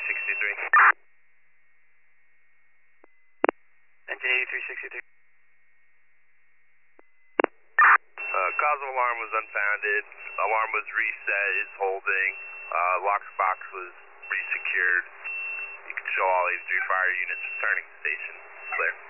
Engine 8363. Cause of alarm was unfounded. Alarm was reset, is holding. Lockbox was resecured. You can show all 83 fire units returning to station. Clear.